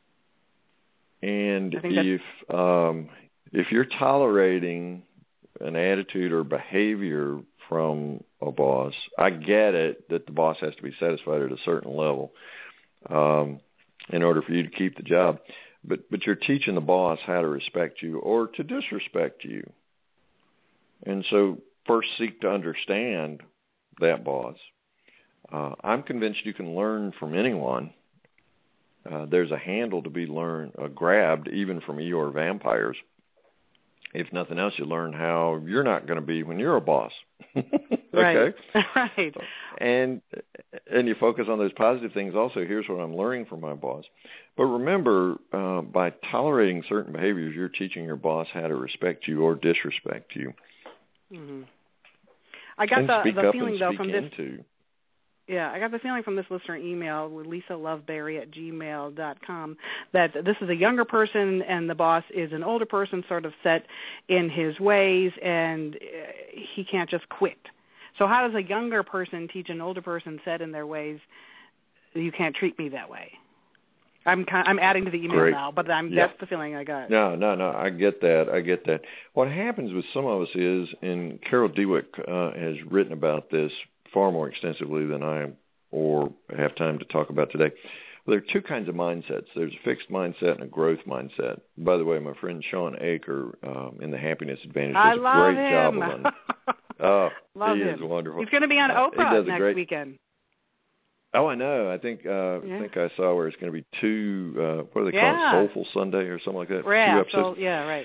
And if you're tolerating an attitude or behavior from a boss, I get it that the boss has to be satisfied at a certain level in order for you to keep the job. But you're teaching the boss how to respect you or to disrespect you. And so first seek to understand that boss. I'm convinced you can learn from anyone. There's a handle to be grabbed even from Eeyore vampires. If nothing else, you learn how you're not going to be when you're a boss. Okay? Right. And you focus on those positive things also. Here's what I'm learning from my boss. But remember, by tolerating certain behaviors, you're teaching your boss how to respect you or disrespect you. Mm-hmm. I got the feeling, though, from this. Yeah, I got the feeling from this listener email with LisaLoveberry@gmail.com that this is a younger person and the boss is an older person, sort of set in his ways, and he can't just quit. So how does a younger person teach an older person set in their ways, you can't treat me that way? I'm adding to the email now, but that's the feeling I got. No, I get that. What happens with some of us is, and Carol Dweck has written about this far more extensively than I or have time to talk about today. Well, there are two kinds of mindsets. There's a fixed mindset and a growth mindset. By the way, my friend Sean Aker in the Happiness Advantage does a great job of it. Oh, love he him. is wonderful. He's going to be on Oprah next weekend. Oh, I know. I think I saw where it's going to be two. What do they call it? Soulful Sunday or something like that. Yeah, 2 episodes. right.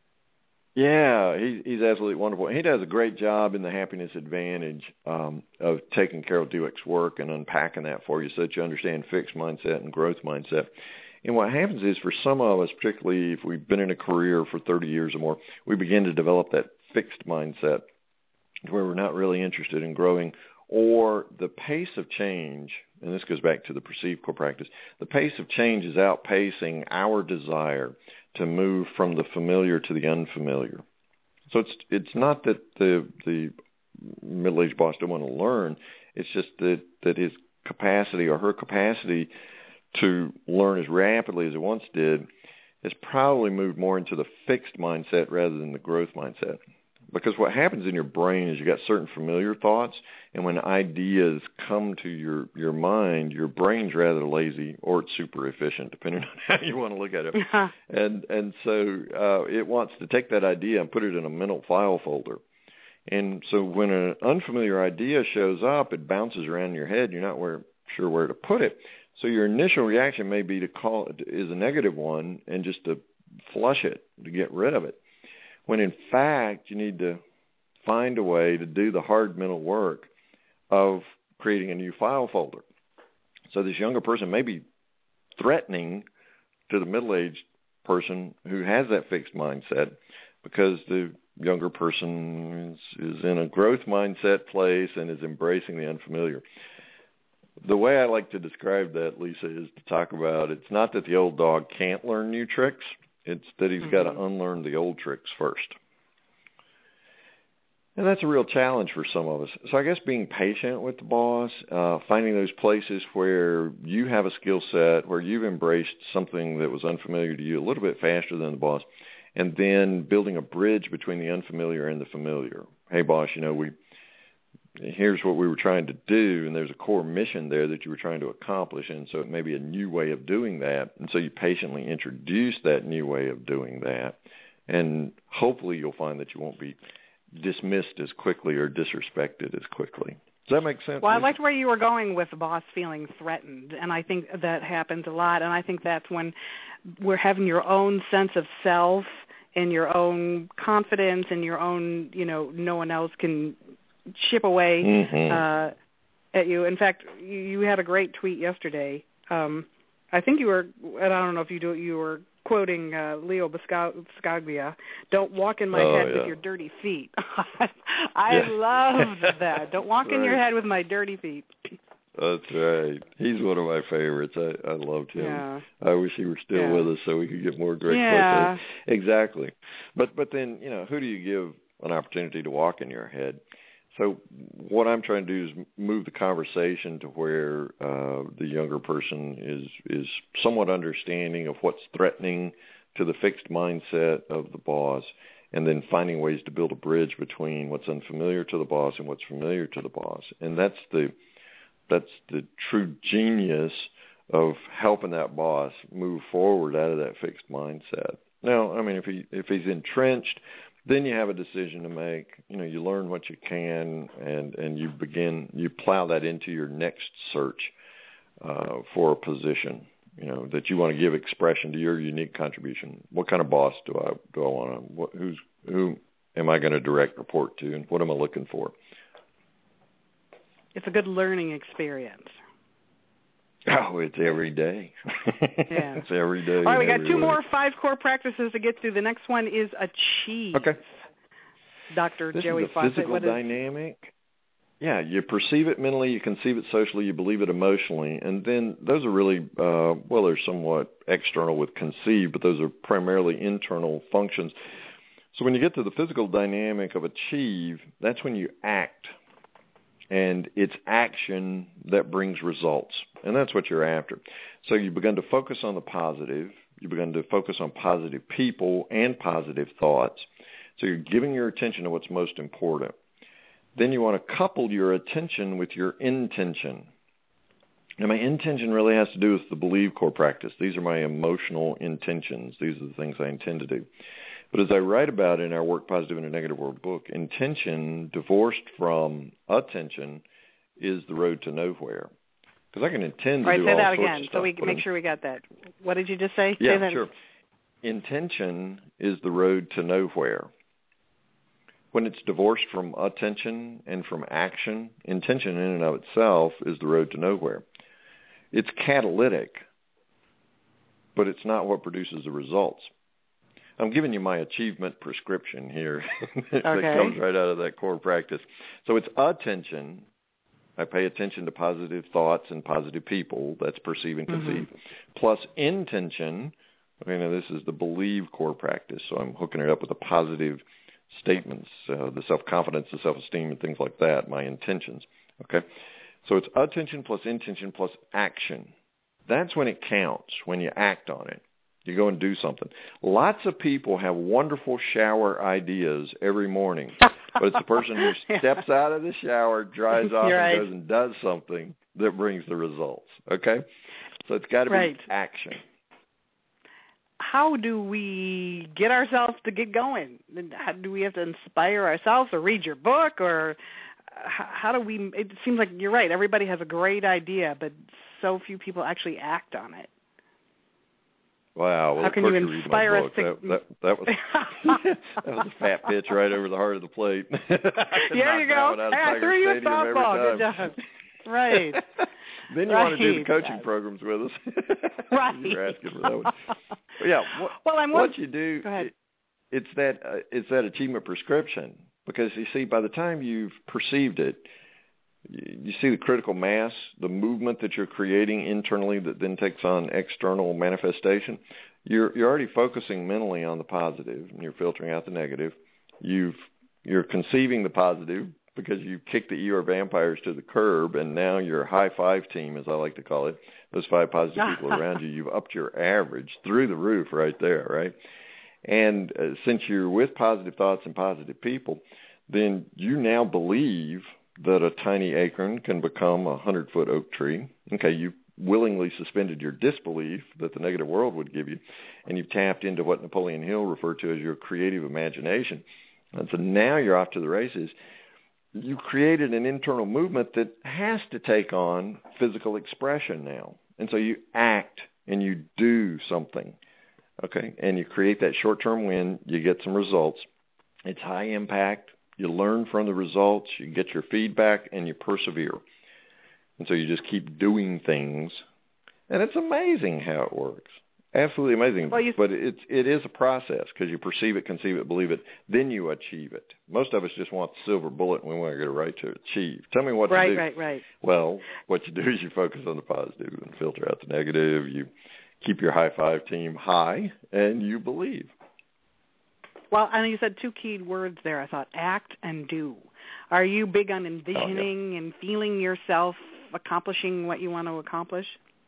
Yeah, he's absolutely wonderful. He does a great job in the Happiness Advantage of taking Carol Dweck's work and unpacking that for you so that you understand fixed mindset and growth mindset. And what happens is for some of us, particularly if we've been in a career for 30 years or more, we begin to develop that fixed mindset where we're not really interested in growing, or the pace of change, and this goes back to the perceived core practice, the pace of change is outpacing our desire to move from the familiar to the unfamiliar. So it's not that the middle-aged boss don't want to learn. It's just that his capacity or her capacity to learn as rapidly as it once did has probably moved more into the fixed mindset rather than the growth mindset. Because what happens in your brain is you got certain familiar thoughts, and when ideas come to your mind, your brain's rather lazy or it's super efficient, depending on how you want to look at it. And so it wants to take that idea and put it in a mental file folder. And so when an unfamiliar idea shows up, it bounces around in your head. You're not sure where to put it. So your initial reaction may be to call it is a negative one and just to flush it, to get rid of it. When in fact you need to find a way to do the hard mental work of creating a new file folder. So this younger person may be threatening to the middle-aged person who has that fixed mindset because the younger person is in a growth mindset place and is embracing the unfamiliar. The way I like to describe that, Lisa, is to talk about it's not that the old dog can't learn new tricks. It's that he's got to unlearn the old tricks first. And that's a real challenge for some of us. So I guess being patient with the boss, finding those places where you have a skill set, where you've embraced something that was unfamiliar to you a little bit faster than the boss, and then building a bridge between the unfamiliar and the familiar. Hey, boss, here's what we were trying to do, and there's a core mission there that you were trying to accomplish, and so it may be a new way of doing that. And so you patiently introduce that new way of doing that, and hopefully you'll find that you won't be dismissed as quickly or disrespected as quickly. Does that make sense? Well, I liked where you were going with the boss feeling threatened, and I think that happens a lot, and I think that's when we're having your own sense of self and your own confidence and your own, no one else can chip away at you. In fact, you had a great tweet yesterday. I think you were, and I don't know if you were quoting Leo Buscaglia, "Don't walk in my head with your dirty feet." I loved that. Don't walk in your head with my dirty feet. That's right. He's one of my favorites. I loved him. Yeah. I wish he were still with us so we could get more great quotes. Exactly. But then, who do you give an opportunity to walk in your head? So what I'm trying to do is move the conversation to where the younger person is somewhat understanding of what's threatening to the fixed mindset of the boss, and then finding ways to build a bridge between what's unfamiliar to the boss and what's familiar to the boss. And that's the true genius of helping that boss move forward out of that fixed mindset. Now, if he's entrenched, then you have a decision to make. You learn what you can, and you plow that into your next search for a position, that you want to give expression to your unique contribution. What kind of boss do I want to? Who am I going to direct report to, and what am I looking for? It's a good learning experience. Oh, it's every day. Yeah. It's every day. All right, we got 2 more 5 core practices to get through. The next one is achieve. Okay. Dr. This Joey is a Fawcett. physical dynamic. Yeah, you perceive it mentally, you conceive it socially, you believe it emotionally, and then those are really, they're somewhat external with conceive, but those are primarily internal functions. So when you get to the physical dynamic of achieve, that's when you act. And it's action that brings results. And that's what you're after. So you begin to focus on the positive. You begin to focus on positive people and positive thoughts. So you're giving your attention to what's most important. Then you want to couple your attention with your intention. Now, my intention really has to do with the believe core practice. These are my emotional intentions. These are the things I intend to do. But as I write about in our Work Positive in a Negative World book, intention divorced from attention is the road to nowhere. Because I can intend to do all sorts of stuff. Right, say that again so we can make sure we got that. What did you just say? Yeah, say that. Sure. Intention is the road to nowhere. When it's divorced from attention and from action, intention in and of itself is the road to nowhere. It's catalytic, but it's not what produces the results. I'm giving you my achievement prescription here that comes right out of that core practice. So it's attention. I pay attention to positive thoughts and positive people. That's perceive and conceive. Plus intention. Okay, now this is the believe core practice. So I'm hooking it up with the positive statements, the self-confidence, the self-esteem, and things like that, my intentions. Okay? So it's attention plus intention plus action. That's when it counts, when you act on it. You go and do something. Lots of people have wonderful shower ideas every morning, but it's the person who steps out of the shower, dries off, and goes and does something that brings the results. Okay? So it's got to be action. How do we get ourselves to get going? How, do we have to inspire ourselves or read your book? Or how do we – it seems like you're right. Everybody has a great idea, but so few people actually act on it. Wow. Well, how can you inspire us to – that was that was a fat pitch right over the heart of the plate. There you go. I threw you a softball. Good job. Right. Then you want to do the coaching programs with us. Right. You're asking for that one. But yeah. What you do, it's that achievement prescription. Because, you see, by the time you've perceived it, you see the critical mass, the movement that you're creating internally that then takes on external manifestation. You're already focusing mentally on the positive, and you're filtering out the negative. You're conceiving the positive because you've kicked the Eeyore vampires to the curb, and now your high five team, as I like to call it, those 5 positive people around you, you've upped your average through the roof right there, right? And since you're with positive thoughts and positive people, then you now believe that a tiny acorn can become a 100-foot oak tree. Okay, you willingly suspended your disbelief that the negative world would give you, and you've tapped into what Napoleon Hill referred to as your creative imagination. And so now you're off to the races. You created an internal movement that has to take on physical expression now. And so you act and you do something. Okay, and you create that short-term win, you get some results. It's high impact. You learn from the results, you get your feedback, and you persevere. And so you just keep doing things. And it's amazing how it works. Absolutely amazing. But it is a process because you perceive it, conceive it, believe it, then you achieve it. Most of us just want the silver bullet and we want to get it right to achieve. Tell me what to do. Right. Well, what you do is you focus on the positive and filter out the negative. You keep your high five team high, and you believe. Well, I know you said 2 key words there. I thought act and do. Are you big on envisioning and feeling yourself accomplishing what you want to accomplish?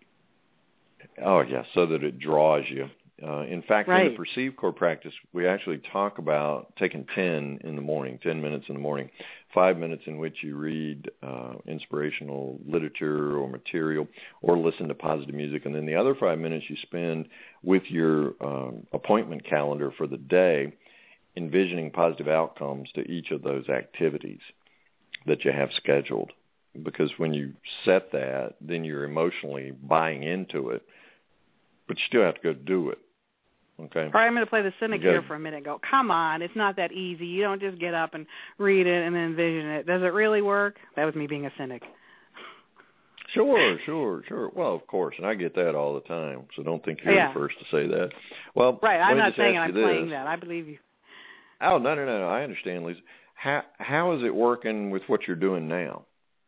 Oh, yeah, so that it draws you. In fact, in the Perceive Core practice, we actually talk about taking 10 in the morning, 10 minutes in the morning, 5 minutes in which you read inspirational literature or material or listen to positive music, and then the other 5 minutes you spend with your appointment calendar for the day, envisioning positive outcomes to each of those activities that you have scheduled. Because when you set that, then you're emotionally buying into it, but you still have to go do it. Okay. All right, I'm going to play the cynic here for a minute and go, come on, it's not that easy. You don't just get up and read it and then envision it. Does it really work? That was me being a cynic. Sure. Well, of course, and I get that all the time, so don't think you're the first to say that. Well, right, I'm not saying I'm playing that. I believe you. Oh, no, I understand, Lisa. How is it working with what you're doing now?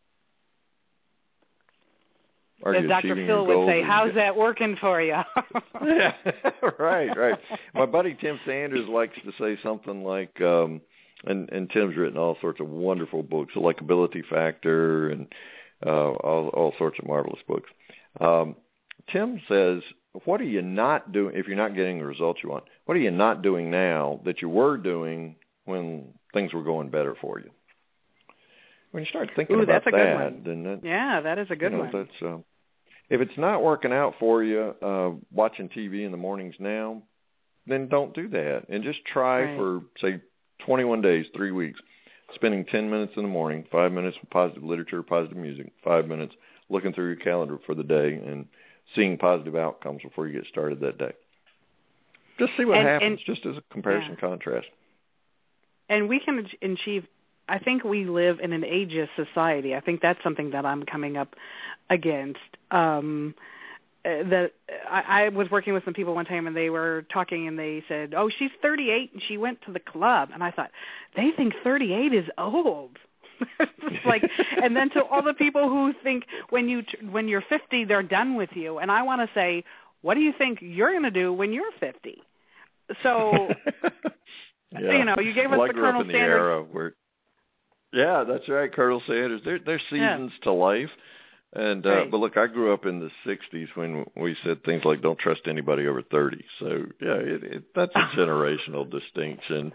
As Dr. Phil would say, how's that working for you? Yeah, right. My buddy Tim Sanders likes to say something like, and Tim's written all sorts of wonderful books, the Likability Factor and all sorts of marvelous books. Tim says, what are you not doing if you're not getting the results you want? What are you not doing now that you were doing when things were going better for you? When you start thinking about that's a that, good one. then that is a good one. That's If it's not working out for you, watching TV in the mornings now, then don't do that. And just try for, say, 21 days, 3 weeks, spending 10 minutes in the morning, 5 minutes with positive literature, positive music, 5 minutes looking through your calendar for the day and seeing positive outcomes before you get started that day. Just see what happens, just as a comparison contrast. And we can achieve, I think we live in an ageist society. I think that's something that I'm coming up against. That I was working with some people one time, and they were talking, and they said, "Oh, she's 38 and she went to the club." And I thought, they think 38 is old. It's like, and then to all the people who think when you're 50 they're done with you, and I want to say, what do you think you're going to do when you're 50? So, you gave us the Colonel Sanders. Era where, yeah, that's right, Colonel Sanders. There's seasons to life. And but look, I grew up in the 60s when we said things like "don't trust anybody over 30." So that's a generational distinction.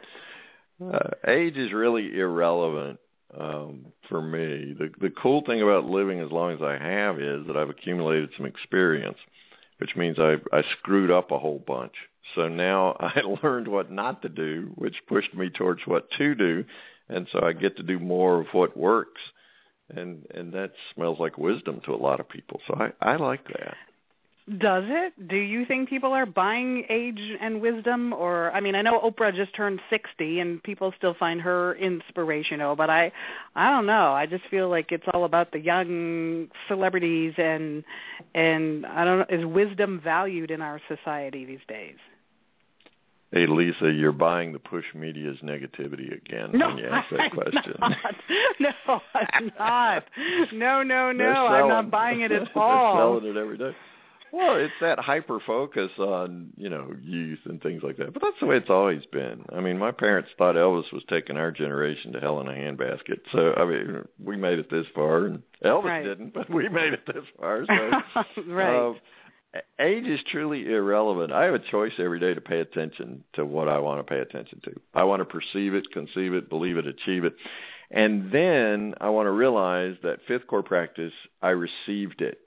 Age is really irrelevant for me. The cool thing about living as long as I have is that I've accumulated some experience, which means I screwed up a whole bunch. So now I learned what not to do, which pushed me towards what to do, and so I get to do more of what works. And that smells like wisdom to a lot of people. So I like that. Does it? Do you think people are buying age and wisdom? Or, I mean, I know Oprah just turned 60 and people still find her inspirational, but I don't know. I just feel like it's all about the young celebrities and I don't know, is wisdom valued in our society these days? Hey, Lisa, you're buying the push media's negativity again when you ask that question. No, I'm not. No. I'm not buying it at all. They're selling it every day. Well, it's that hyper-focus on, youth and things like that. But that's the way it's always been. I mean, my parents thought Elvis was taking our generation to hell in a handbasket. So, I mean, we made it this far. And Elvis didn't, but we made it this far. So, right. Age is truly irrelevant. I have a choice every day to pay attention to what I want to pay attention to. I want to perceive it, conceive it, believe it, achieve it. And then I want to realize that fifth core practice, I received it.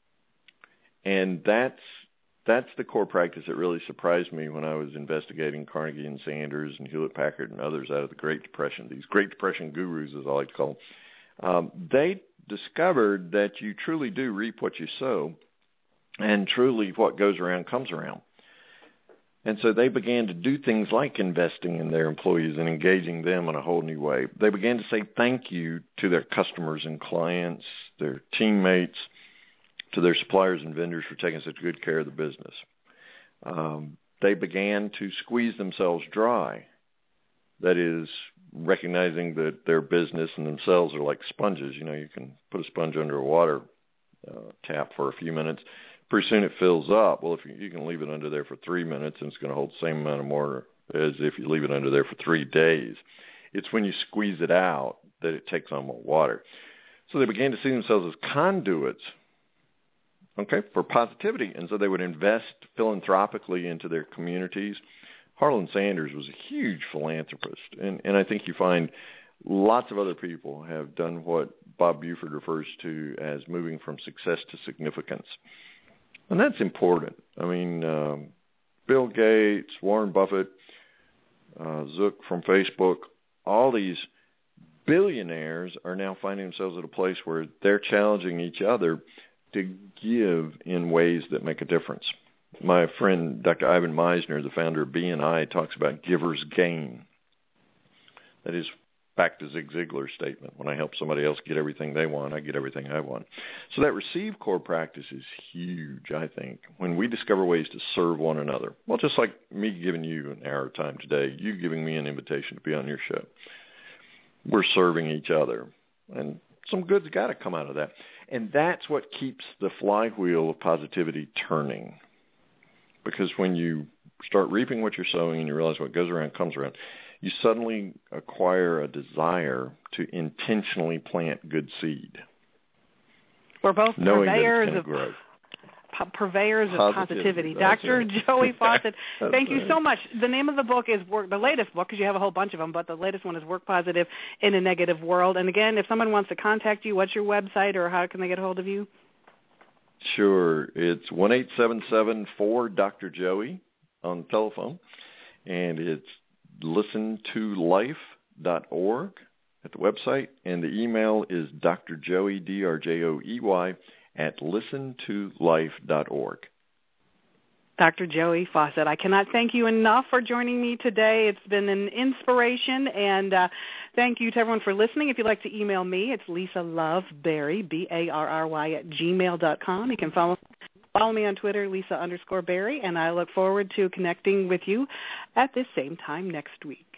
And that's the core practice that really surprised me when I was investigating Carnegie and Sanders and Hewlett-Packard and others out of the Great Depression. These Great Depression gurus, as I like to call them. They discovered that you truly do reap what you sow. And truly what goes around comes around. And so they began to do things like investing in their employees and engaging them in a whole new way. They began to say thank you to their customers and clients, their teammates, to their suppliers and vendors for taking such good care of the business. They began to squeeze themselves dry. That is, recognizing that their business and themselves are like sponges. You can put a sponge under a water tap for a few minutes. Pretty soon it fills up. Well, if you can leave it under there for 3 minutes, and it's going to hold the same amount of water as if you leave it under there for 3 days. It's when you squeeze it out that it takes on more water. So they began to see themselves as conduits, for positivity. And so they would invest philanthropically into their communities. Harlan Sanders was a huge philanthropist. And I think you find lots of other people have done what Bob Buford refers to as moving from success to significance. And that's important. I mean, Bill Gates, Warren Buffett, Zuck from Facebook, all these billionaires are now finding themselves at a place where they're challenging each other to give in ways that make a difference. My friend, Dr. Ivan Meisner, the founder of BNI, talks about giver's gain. That is, back to Zig Ziglar's statement, when I help somebody else get everything they want, I get everything I want. So that receive core practice is huge, I think, when we discover ways to serve one another. Well, just like me giving you an hour of time today, you giving me an invitation to be on your show. We're serving each other, and some good's got to come out of that. And that's what keeps the flywheel of positivity turning. Because when you start reaping what you're sowing and you realize what goes around comes around, you suddenly acquire a desire to intentionally plant good seed. We're both purveyors of positivity. Dr. Joey Fawcett, thank you so much. The name of the book is the latest book, because you have a whole bunch of them, but the latest one is Work Positive in a Negative World. And again, if someone wants to contact you, what's your website or how can they get a hold of you? Sure. It's 1-877-4-Dr. on the telephone, and it's listentolife.org at the website, and the email is drjoey, DRJOEY, at listentolife.org. Dr. Joey Fawcett, I cannot thank you enough for joining me today. It's been an inspiration, and thank you to everyone for listening. If you'd like to email me, it's LisaLoveBerry, BARRY, @gmail.com. You can follow me on Twitter, Lisa_Berry, and I look forward to connecting with you at this same time next week.